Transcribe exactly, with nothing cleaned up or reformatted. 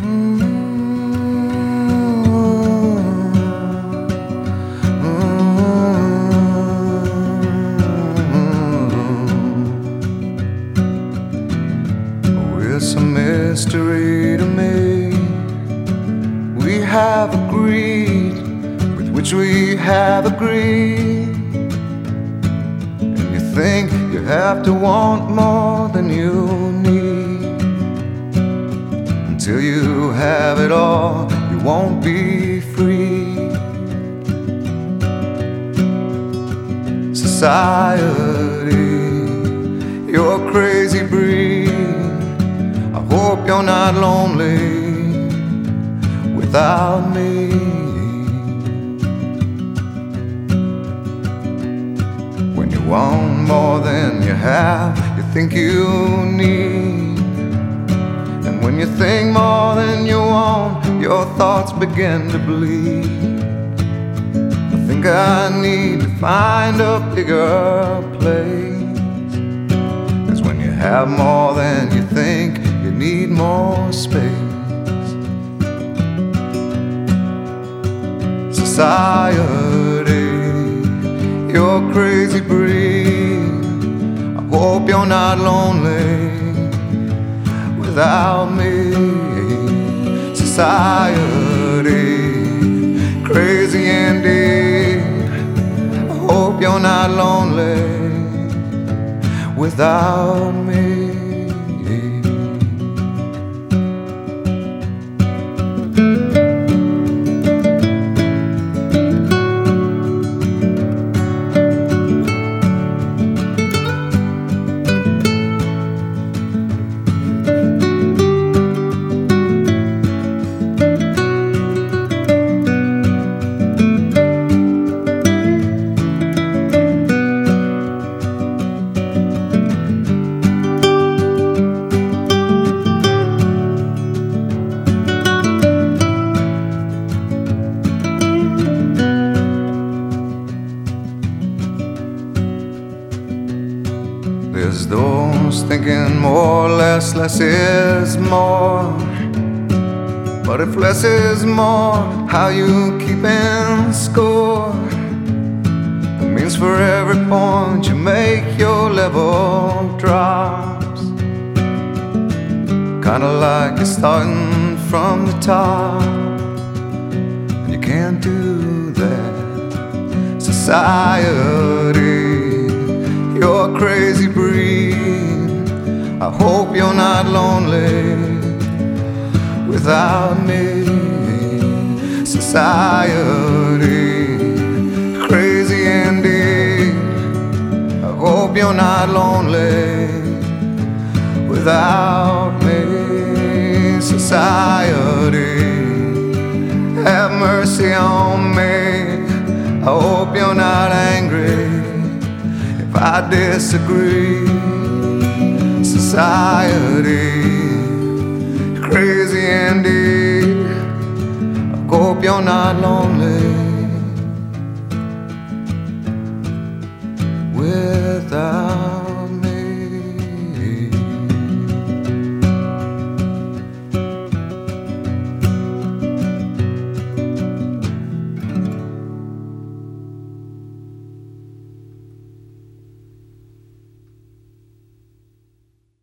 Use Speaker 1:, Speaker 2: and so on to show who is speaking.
Speaker 1: It's a mystery to me. We have agreed with which we have agreed, and you think you have to want more than you need. Until you have it all, you won't be free. Society, you're a crazy breed. I hope you're not lonely without me. When you want more than you have, you think you need. And when you think more than you want, your thoughts begin to bleed. I think I need to find a bigger place, 'cause when you have more than you think, you need more space. Society, you're a crazy breed. I hope you're not lonely without me. Society, crazy indeed. I hope you're not lonely without me. There's those thinking more or less, less is more. But if less is more, how you keeping score? It means for every point you make, your level drops. Kinda like you're starting from the top, and you can't do that. Society, you're a crazy breed. I hope you're not lonely without me. Society, crazy indeed. I hope you're not lonely without me. Society, have mercy on me. I hope you're not angry I disagree. Society,